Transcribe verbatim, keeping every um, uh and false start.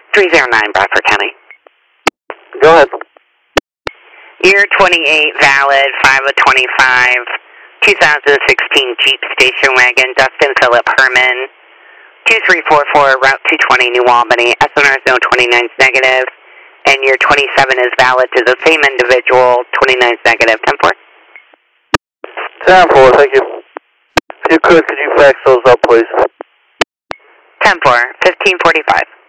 three zero nine, Bradford County. Go ahead. Year twenty-eight, valid, five of twenty-five, two thousand sixteen Jeep Station Wagon, Dustin Philip Herman, two three four four, Route two twenty, New Albany, S N R zone twenty-nine is negative, and year twenty-seven is valid to the same individual, twenty-nine is negative, ten four. ten four, thank you. If you could, could you fax those up, please? ten four, fifteen forty-five.